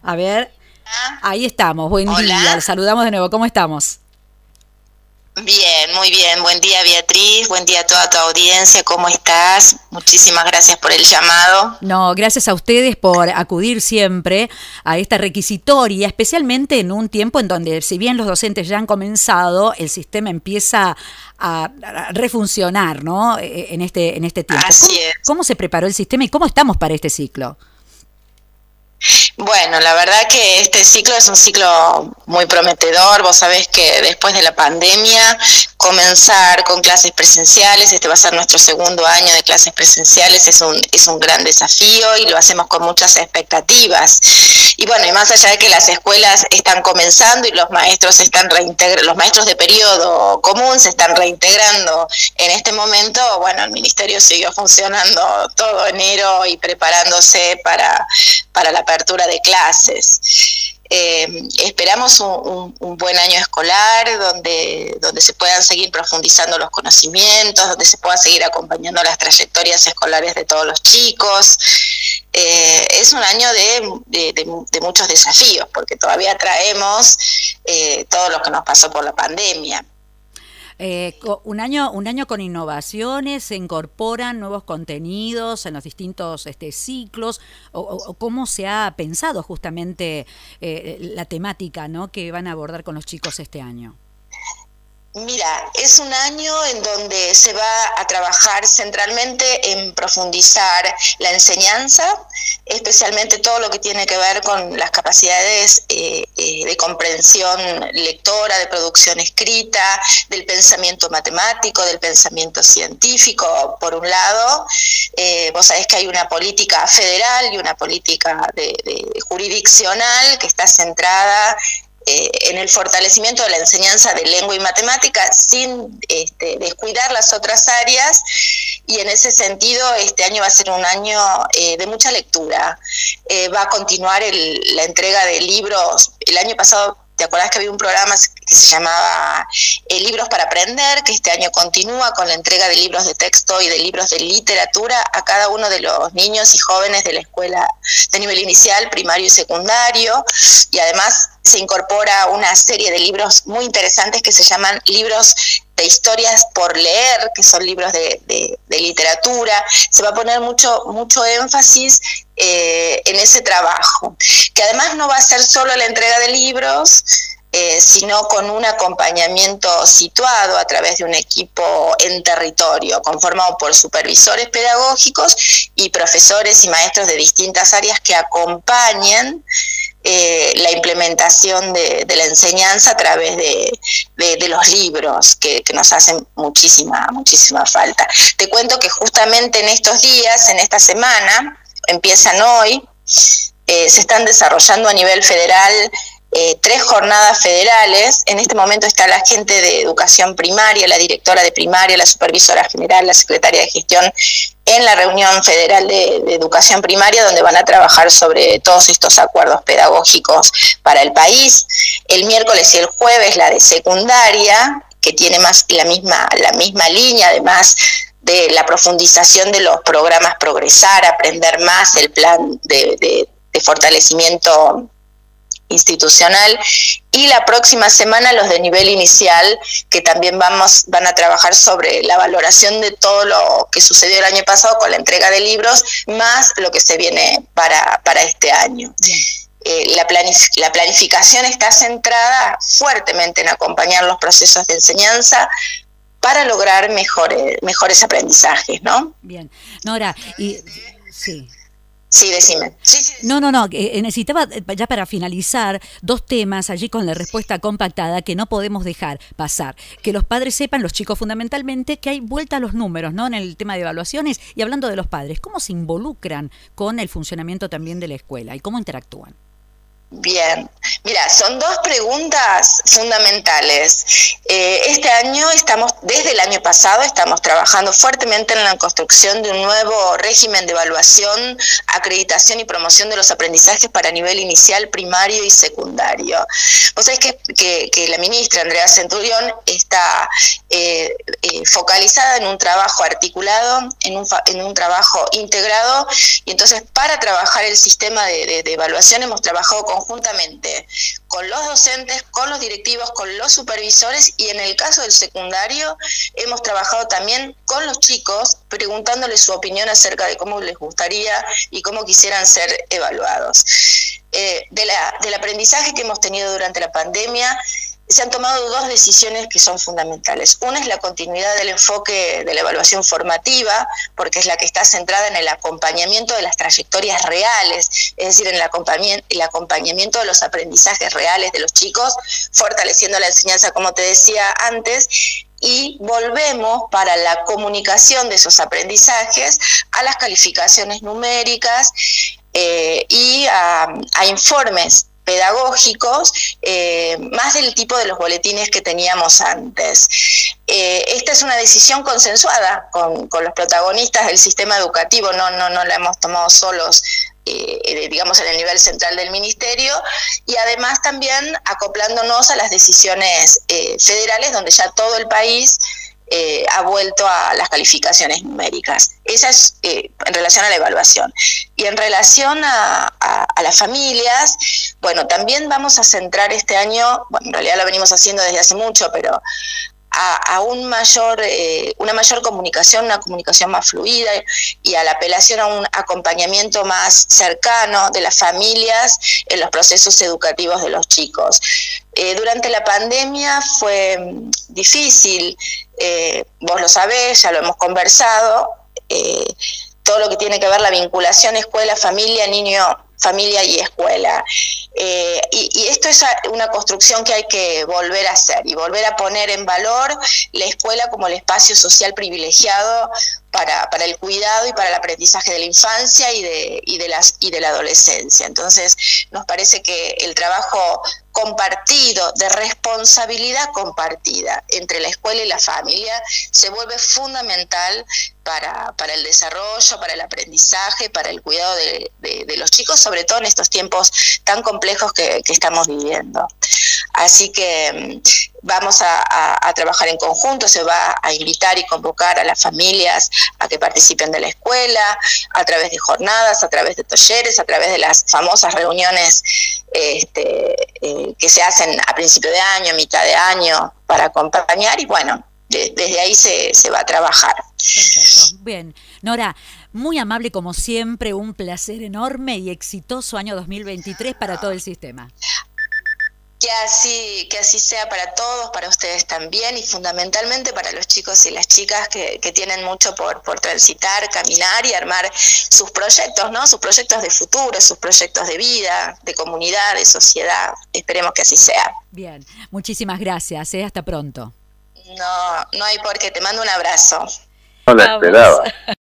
A ver, ahí estamos. Buen Hola. día. Le saludamos de nuevo. ¿Cómo estamos? Bien, muy bien. Buen día, Beatriz. Buen día a toda tu audiencia. ¿Cómo estás? Muchísimas gracias por el llamado. No, gracias a ustedes por acudir siempre a esta requisitoria, especialmente en un tiempo en donde, si bien los docentes ya han comenzado, el sistema empieza a refuncionar, ¿no? En este tiempo. Así es. ¿Cómo se preparó el sistema y cómo estamos para este ciclo? Bueno, la verdad que este ciclo es un ciclo muy prometedor. Vos sabés que después de la pandemia, comenzar con clases presenciales, este va a ser nuestro segundo año de clases presenciales, es un gran desafío y lo hacemos con muchas expectativas. Y bueno, y más allá de que las escuelas están comenzando y los maestros los maestros de periodo común se están reintegrando en este momento, bueno, el ministerio siguió funcionando todo enero y preparándose para la apertura de clases. Esperamos un buen año escolar donde se puedan seguir profundizando los conocimientos, donde se puedan seguir acompañando las trayectorias escolares de todos los chicos. Es un año de muchos desafíos, porque todavía traemos todo lo que nos pasó por la pandemia. Un año con innovaciones, se incorporan nuevos contenidos en los distintos ciclos, o cómo se ha pensado justamente la temática, ¿no?, que van a abordar con los chicos este año. Mira, es un año en donde se va a trabajar centralmente en profundizar la enseñanza, especialmente todo lo que tiene que ver con las capacidades de comprensión lectora, de producción escrita, del pensamiento matemático, del pensamiento científico, por un lado. Vos sabés que hay una política federal y una política de jurisdiccional que está centrada en el fortalecimiento de la enseñanza de lengua y matemática sin descuidar las otras áreas, y en ese sentido este año va a ser un año de mucha lectura. Va a continuar la entrega de libros. El año pasado, ¿te acordás que había un programa que se llamaba Libros para Aprender? Que este año continúa con la entrega de libros de texto y de libros de literatura a cada uno de los niños y jóvenes de la escuela de nivel inicial, primario y secundario, y además se incorpora una serie de libros muy interesantes que se llaman libros de historias por leer, que son libros de literatura. Se va a poner mucho énfasis en ese trabajo, que además no va a ser solo la entrega de libros, sino con un acompañamiento situado a través de un equipo en territorio, conformado por supervisores pedagógicos y profesores y maestros de distintas áreas que acompañen la implementación de la enseñanza a través de los libros, que nos hacen muchísima falta. Te cuento que justamente en estos días, en esta semana, empiezan hoy, se están desarrollando a nivel federal 3 jornadas federales. En este momento está la gente de educación primaria, la directora de primaria, la supervisora general, la secretaria de gestión en la reunión federal de educación primaria, donde van a trabajar sobre todos estos acuerdos pedagógicos para el país. El miércoles y el jueves la de secundaria, que tiene más la misma línea, además de la profundización de los programas Progresar, Aprender Más, el plan de fortalecimiento institucional, y la próxima semana los de nivel inicial, que también van a trabajar sobre la valoración de todo lo que sucedió el año pasado con la entrega de libros, más lo que se viene para este año. La planificación está centrada fuertemente en acompañar los procesos de enseñanza para lograr mejores aprendizajes, ¿no? Bien. Nora, y sí. Sí, decime. No, necesitaba ya para finalizar 2 temas allí con la respuesta compactada que no podemos dejar pasar. Que los padres sepan, los chicos fundamentalmente, que hay vuelta a los números, ¿no?, en el tema de evaluaciones. Y hablando de los padres, ¿cómo se involucran con el funcionamiento también de la escuela y cómo interactúan? Bien, mira, son dos preguntas fundamentales. Este año desde el año pasado, estamos trabajando fuertemente en la construcción de un nuevo régimen de evaluación, acreditación y promoción de los aprendizajes para nivel inicial, primario y secundario. Vos sabés que la ministra Andrea Centurión está focalizada en un trabajo articulado, en un trabajo integrado, y entonces para trabajar el sistema de evaluación hemos trabajado conjuntamente con los docentes, con los directivos, con los supervisores, y en el caso del secundario hemos trabajado también con los chicos, preguntándoles su opinión acerca de cómo les gustaría y cómo quisieran ser evaluados. Del aprendizaje que hemos tenido durante la pandemia, se han tomado dos decisiones que son fundamentales. Una es la continuidad del enfoque de la evaluación formativa, porque es la que está centrada en el acompañamiento de las trayectorias reales, es decir, en el acompañamiento de los aprendizajes reales de los chicos, fortaleciendo la enseñanza, como te decía antes, y volvemos para la comunicación de esos aprendizajes a las calificaciones numéricas y a informes pedagógicos, más del tipo de los boletines que teníamos antes. Esta es una decisión consensuada con los protagonistas del sistema educativo, no la hemos tomado solos, digamos, en el nivel central del ministerio, y además también acoplándonos a las decisiones federales, donde ya todo el país ha vuelto a las calificaciones numéricas. Esa es en relación a la evaluación. Y en relación a las familias, bueno, también vamos a centrar este año, bueno, en realidad lo venimos haciendo desde hace mucho, pero a una mayor comunicación, una comunicación más fluida, y a la apelación a un acompañamiento más cercano de las familias en los procesos educativos de los chicos. Durante la pandemia fue difícil, vos lo sabés, ya lo hemos conversado, todo lo que tiene que ver la vinculación escuela-familia, niño-familia y escuela. Y esto es una construcción que hay que volver a hacer y volver a poner en valor la escuela como el espacio social privilegiado para el cuidado y para el aprendizaje de la infancia y de la adolescencia. Entonces, nos parece que el trabajo compartido, de responsabilidad compartida entre la escuela y la familia, se vuelve fundamental para el desarrollo, para el aprendizaje, para el cuidado de los chicos, sobre todo en estos tiempos tan complejos que estamos viviendo. Así que vamos a trabajar en conjunto, se va a invitar y convocar a las familias a que participen de la escuela, a través de jornadas, a través de talleres, a través de las famosas reuniones que se hacen a principio de año, a mitad de año, para acompañar, y bueno, desde ahí se va a trabajar. Perfecto, bien. Nora, muy amable como siempre, un placer enorme y exitoso año 2023 para todo el sistema. Que así sea para todos, para ustedes también, y fundamentalmente para los chicos y las chicas que tienen mucho por transitar, caminar y armar sus proyectos, ¿no? Sus proyectos de futuro, sus proyectos de vida, de comunidad, de sociedad. Esperemos que así sea. Bien, muchísimas gracias, hasta pronto. No hay por qué, te mando un abrazo. No la esperaba.